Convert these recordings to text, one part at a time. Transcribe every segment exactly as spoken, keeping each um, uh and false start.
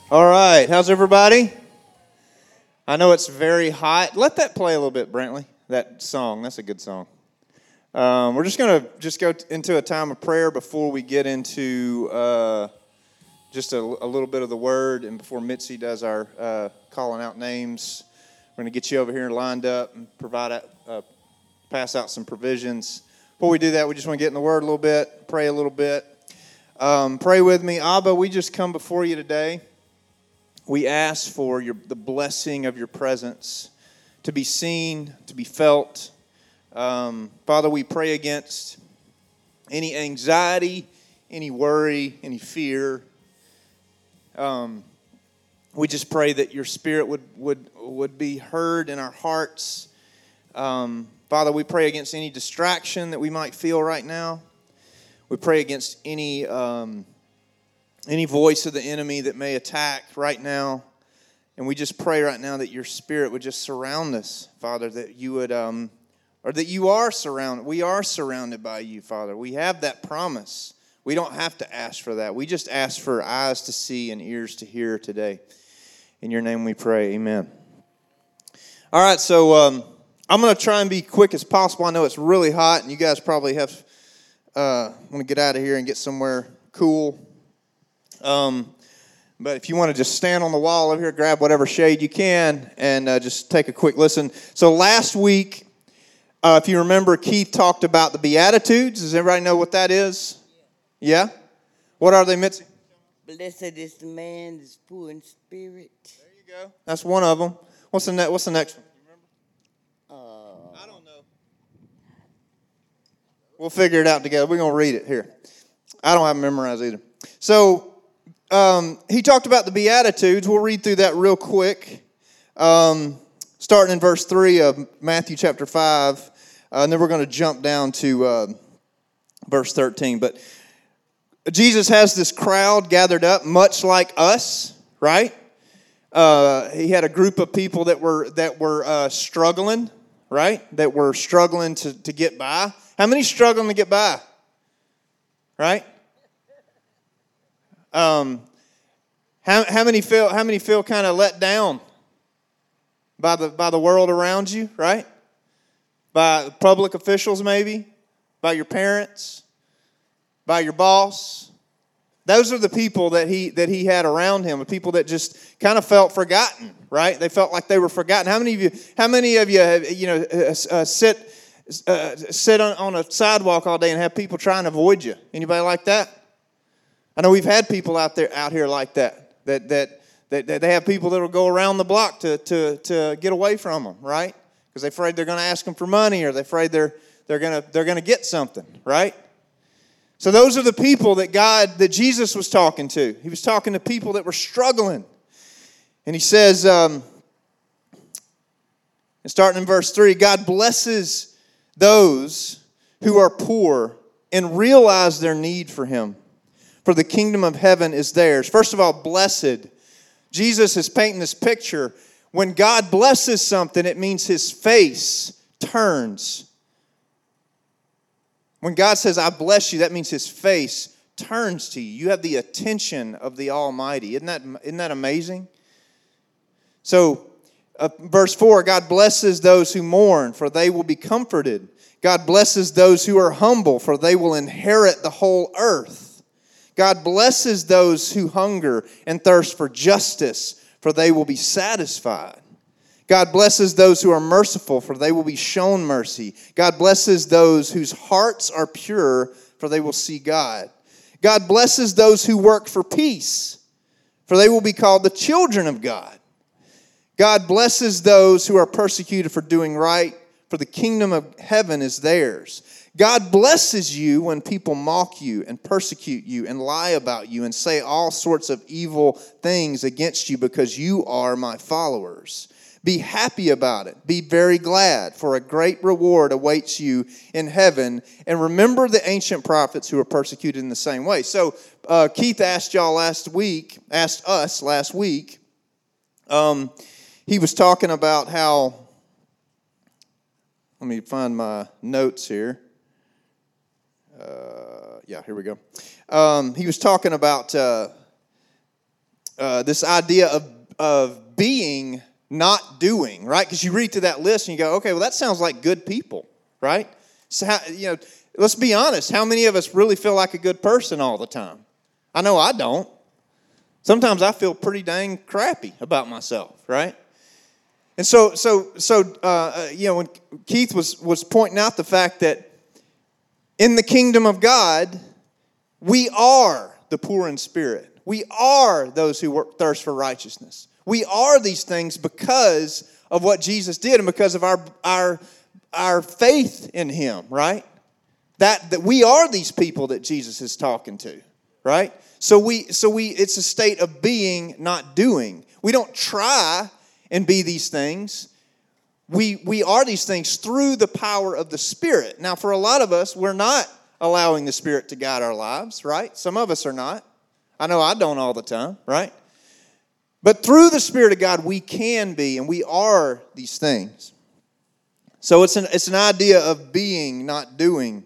All right, how's everybody? I know it's very hot. Let that play a little bit, Brantley. That song, that's a good song. Um, we're just going to just go into a time of prayer before we get into uh, just a, a little bit of the Word, and before Mitzi does our uh, calling out names. We're going to get you over here lined up and provide a, uh, pass out some provisions. Before we do that, we just want to get in the Word a little bit, pray a little bit. Um, pray with me. Abba, we just come before you today. We ask for your, the blessing of your presence to be seen, to be felt. Um, Father, we pray against any anxiety, any worry, any fear. Um, we just pray that your Spirit would would would be heard in our hearts. Um, Father, we pray against any distraction that we might feel right now. We pray against any um, any voice of the enemy that may attack right now. And we just pray right now that your Spirit would just surround us, Father, that you would, um, or that you are surrounded. We are surrounded by you, Father. We have that promise. We don't have to ask for that. We just ask for eyes to see and ears to hear today. In your name we pray, amen. All right, so um, I'm going to try and be quick as possible. I know it's really hot, and you guys probably have uh, want to get out of here and get somewhere cool. Um, but if you want to just stand on the wall over here, grab whatever shade you can, and uh, just take a quick listen. So last week, uh, if you remember, Keith talked about the Beatitudes. Does everybody know what that is? Yeah? What are they, Mitzi? Blessed is the man that's poor in spirit. There you go. That's one of them. What's the, ne- what's the next one? You remember? Uh, I don't know. We'll figure it out together. We're going to read it here. I don't have them memorized either. So, Um, he talked about the Beatitudes. We'll read through that real quick, um, starting in verse three of Matthew chapter five, uh, and then we're going to jump down to uh, verse thirteen. But Jesus has this crowd gathered up, much like us, right? Uh, he had a group of people that were that were uh, struggling, right? That were struggling to, to get by. How many struggling to get by? Right? Um, how how many feel how many feel kind of let down by the by the world around you, right? By public officials, maybe, by your parents, by your boss. Those are the people that he that he had around him, the people that just kind of felt forgotten, right? They felt like they were forgotten. How many of you? How many of you have, you know uh, uh, sit uh, sit on, on a sidewalk all day and have people trying to avoid you? Anybody like that? I know we've had people out there, out here like that, that that that, that they have people that will go around the block to to to get away from them, right? Because they're afraid they're going to ask them for money, or they're afraid they're they're going to they're going to get something, right? So those are the people that God, that Jesus was talking to. He was talking to people that were struggling, and he says, um, and starting in verse three, God blesses those who are poor and realize their need for Him. For the kingdom of heaven is theirs. First of all, blessed. Jesus is painting this picture. When God blesses something, it means His face turns. When God says, I bless you, that means His face turns to you. You have the attention of the Almighty. Isn't that, isn't that amazing? So, uh, verse four, God blesses those who mourn, for they will be comforted. God blesses those who are humble, for they will inherit the whole earth. God blesses those who hunger and thirst for justice, for they will be satisfied. God blesses those who are merciful, for they will be shown mercy. God blesses those whose hearts are pure, for they will see God. God blesses those who work for peace, for they will be called the children of God. God blesses those who are persecuted for doing right, for the kingdom of heaven is theirs. God blesses you when people mock you and persecute you and lie about you and say all sorts of evil things against you because you are my followers. Be happy about it. Be very glad, for a great reward awaits you in heaven. And remember the ancient prophets who were persecuted in the same way. So uh, Keith asked y'all last week, asked us last week, um, he was talking about how, let me find my notes here. Uh, yeah, here we go. Um, he was talking about uh, uh, this idea of, of being, not doing, right? Because you read through that list and you go, okay, well, that sounds like good people, right? So, how, you know, let's be honest. How many of us really feel like a good person all the time? I know I don't. Sometimes I feel pretty dang crappy about myself, right? And so, so, so, uh, you know, when Keith was was pointing out the fact that in the kingdom of God, we are the poor in spirit. We are those who work, thirst for righteousness. We are these things because of what Jesus did and because of our our our faith in Him, right? That that we are these people that Jesus is talking to, right? So we so we it's a state of being, not doing. We don't try and be these things. We we are these things through the power of the Spirit. Now, for a lot of us, we're not allowing the Spirit to guide our lives, right? Some of us are not. I know I don't all the time, right? But through the Spirit of God, we can be, and we are these things. So it's an it's an idea of being, not doing.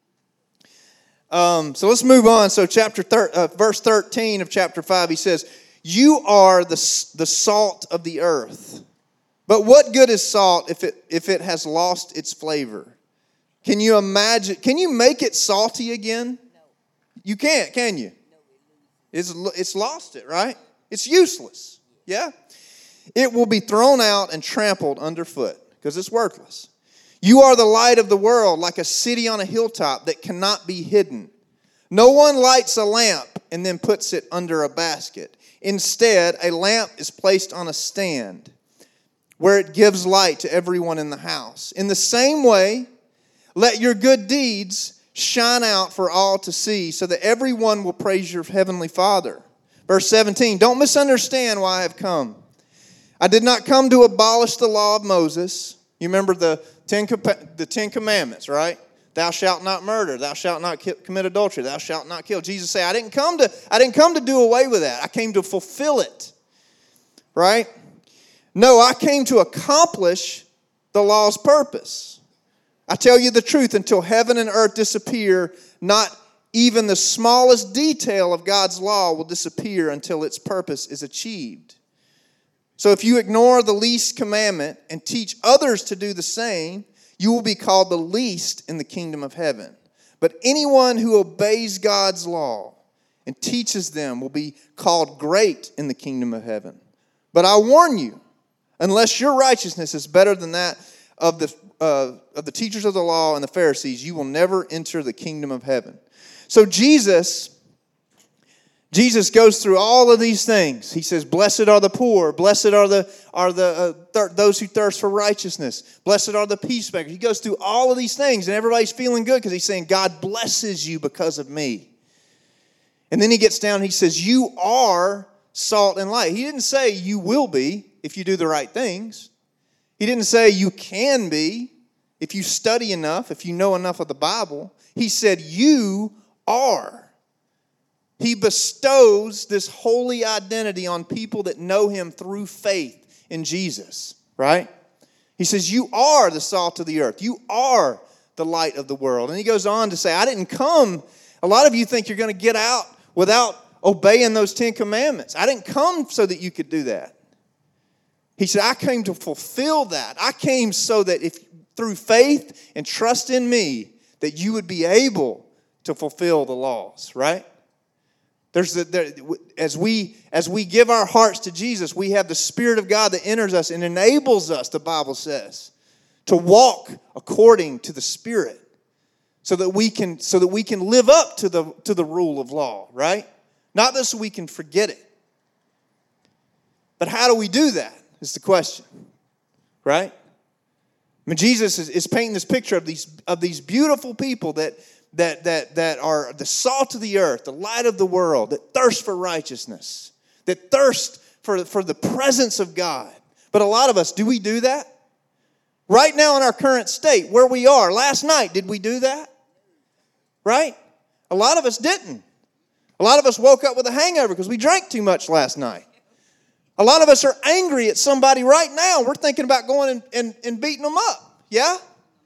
Um, so let's move on. So chapter thir- uh, verse thirteen of chapter five, he says, "You are the the salt of the earth. But what good is salt if it if it has lost its flavor?" Can you imagine? Can you make it salty again? No. You can't, can you? No, it's it's lost it, right? It's useless. Yeah? It will be thrown out and trampled underfoot because it's worthless. You are the light of the world, like a city on a hilltop that cannot be hidden. No one lights a lamp and then puts it under a basket. Instead, a lamp is placed on a stand where it gives light to everyone in the house. In the same way, let your good deeds shine out for all to see, so that everyone will praise your heavenly Father. Verse seventeen, don't misunderstand why I have come. I did not come to abolish the law of Moses. You remember the Ten, the Ten Commandments, right? Thou shalt not murder. Thou shalt not commit adultery. Thou shalt not kill. Jesus said, I didn't come to, I didn't come to do away with that. I came to fulfill it, right? No, I came to accomplish the law's purpose. I tell you the truth, until heaven and earth disappear, not even the smallest detail of God's law will disappear until its purpose is achieved. So if you ignore the least commandment and teach others to do the same, you will be called the least in the kingdom of heaven. But anyone who obeys God's law and teaches them will be called great in the kingdom of heaven. But I warn you, unless your righteousness is better than that of the uh, of the teachers of the law and the Pharisees, you will never enter the kingdom of heaven. So Jesus, Jesus goes through all of these things. He says, "Blessed are the poor. Blessed are the are the uh, thir- those who thirst for righteousness. Blessed are the peacemakers." He goes through all of these things, and everybody's feeling good because he's saying, "God blesses you because of me." And then he gets down and he says, "You are salt and light." He didn't say you will be if you do the right things. He didn't say you can be if you study enough, if you know enough of the Bible. He said you are. He bestows this holy identity on people that know Him through faith in Jesus, right? He says you are the salt of the earth. You are the light of the world. And he goes on to say, I didn't come. A lot of you think you're going to get out without obeying those Ten Commandments. I didn't come so that you could do that. He said, I came to fulfill that. I came so that if through faith and trust in me, that you would be able to fulfill the laws, right? There's the, there, as we as we give our hearts to Jesus, we have the Spirit of God that enters us and enables us, the Bible says, to walk according to the Spirit, so that we can so that we can live up to the to the rule of law, right? Not that so we can forget it. But how do we do that? Is the question, right? I mean, Jesus is, is painting this picture of these of these beautiful people that that that that are the salt of the earth, the light of the world, that thirst for righteousness, that thirst for, for the presence of God. But a lot of us, do we do that? Right now in our current state, where we are, last night, did we do that? Right? A lot of us didn't. A lot of us woke up with a hangover because we drank too much last night. A lot of us are angry at somebody right now. We're thinking about going and, and, and beating them up. Yeah?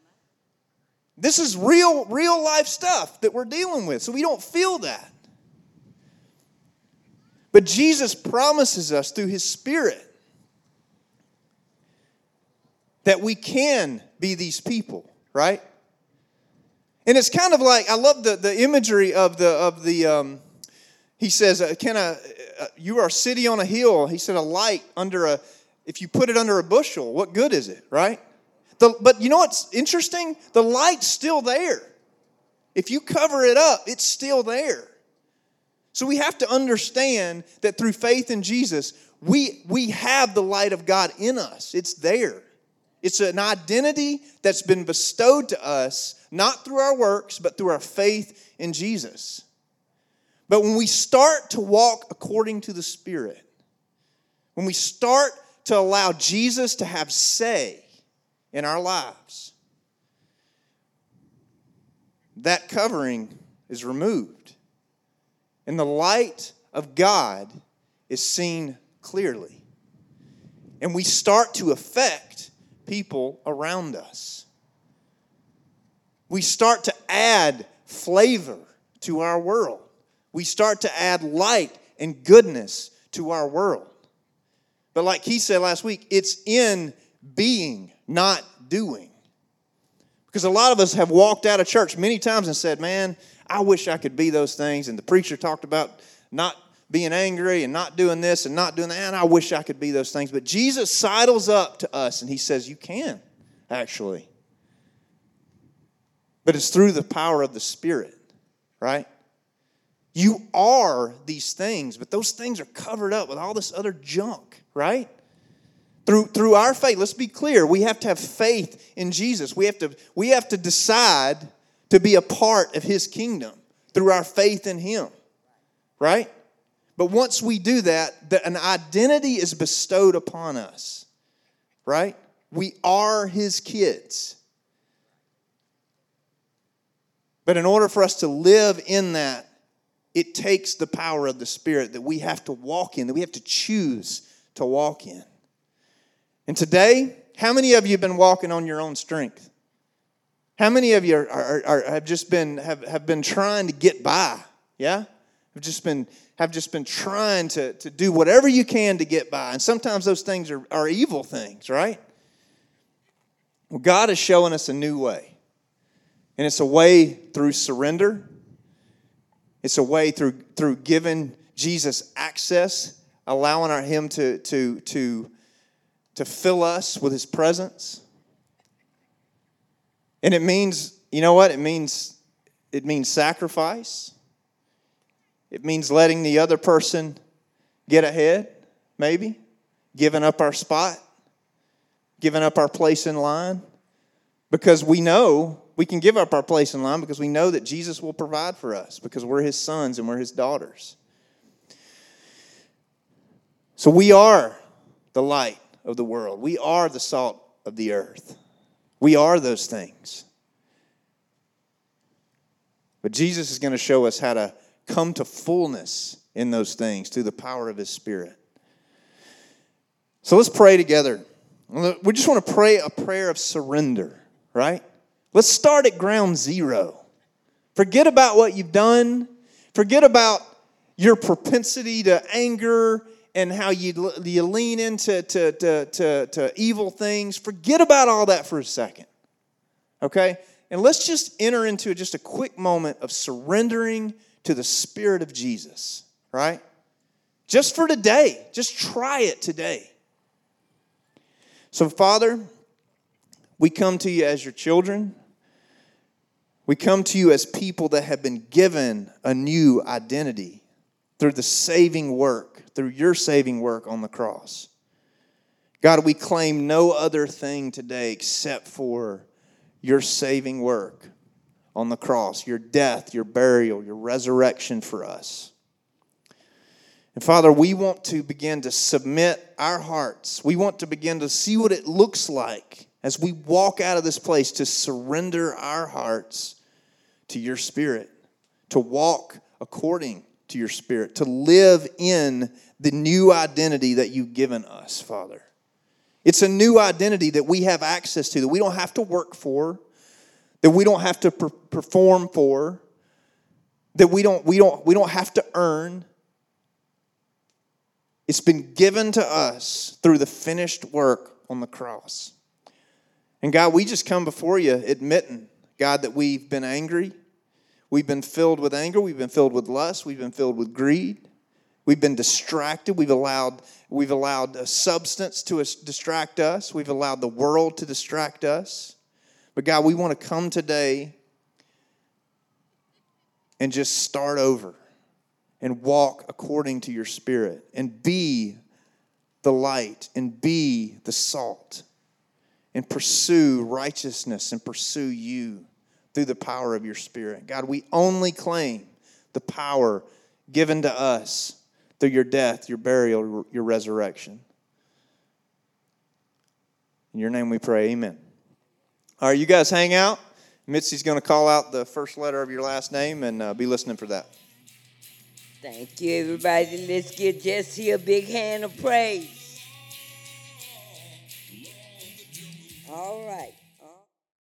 This is real, real life stuff that we're dealing with, so we don't feel that. But Jesus promises us through His Spirit that we can be these people, right? And it's kind of like, I love the, the imagery of the, of the um, he says, uh, can a, uh, you are a city on a hill. He said a light under a, if you put it under a bushel, what good is it, right? The, but you know what's interesting? The light's still there. If you cover it up, it's still there. So we have to understand that through faith in Jesus, we, we have the light of God in us. It's there. It's an identity that's been bestowed to us, not through our works, but through our faith in Jesus. But when we start to walk according to the Spirit, when we start to allow Jesus to have say in our lives, that covering is removed. And the light of God is seen clearly. And we start to affect people around us. We start to add flavor to our world. We start to add light and goodness to our world. But like he said last week, it's in being, not doing. Because a lot of us have walked out of church many times and said, man, I wish I could be those things. And the preacher talked about not being angry and not doing this and not doing that. And I wish I could be those things. But Jesus sidles up to us and He says, you can, actually. But it's through the power of the Spirit, right? You are these things, but those things are covered up with all this other junk, right? Through, through our faith, let's be clear, we have to have faith in Jesus. We have to, we have to decide to be a part of His kingdom through our faith in Him, right? But once we do that, the, an identity is bestowed upon us, right? We are His kids. But in order for us to live in that, it takes the power of the Spirit that we have to walk in, that we have to choose to walk in. And today, how many of you have been walking on your own strength? How many of you are, are, are, have just been have, have been trying to get by? Yeah? Have just been have just been trying to, to do whatever you can to get by. And sometimes those things are, are evil things, right? Well, God is showing us a new way. And it's a way through surrender. It's a way through through giving Jesus access, allowing our, Him to, to, to, to fill us with His presence. And it means, you know what? It means it means sacrifice. It means letting the other person get ahead, maybe. Giving up our spot. Giving up our place in line. Because we know, we can give up our place in line because we know that Jesus will provide for us because we're His sons and we're His daughters. So we are the light of the world. We are the salt of the earth. We are those things. But Jesus is going to show us how to come to fullness in those things through the power of His Spirit. So let's pray together. We just want to pray a prayer of surrender, right? Let's start at ground zero. Forget about what you've done. Forget about your propensity to anger and how you, you lean into to, to, to, to evil things. Forget about all that for a second, okay? And let's just enter into just a quick moment of surrendering to the Spirit of Jesus, right? Just for today. Just try it today. So, Father, we come to you as your children. We come to you as people that have been given a new identity through the saving work, through your saving work on the cross. God, we claim no other thing today except for your saving work on the cross, your death, your burial, your resurrection for us. And Father, we want to begin to submit our hearts. We want to begin to see what it looks like as we walk out of this place to surrender our hearts to your Spirit, to walk according to your Spirit, to live in the new identity that you've given us, Father. It's a new identity that we have access to, that we don't have to work for, that we don't have to per- perform for, that we don't, we don't, we don't have to earn. It's been given to us through the finished work on the cross. And God, we just come before you admitting, God, that we've been angry. We've been filled with anger. We've been filled with lust. We've been filled with greed. We've been distracted. We've allowed, we've allowed a substance to us, distract us. We've allowed the world to distract us. But God, we want to come today and just start over and walk according to your Spirit and be the light and be the salt and pursue righteousness and pursue you through the power of your Spirit. God, we only claim the power given to us through your death, your burial, your resurrection. In your name we pray, amen. All right, you guys hang out. Mitzi's going to call out the first letter of your last name, and uh, be listening for that. Thank you, everybody. Let's give Jesse a big hand of praise. All right.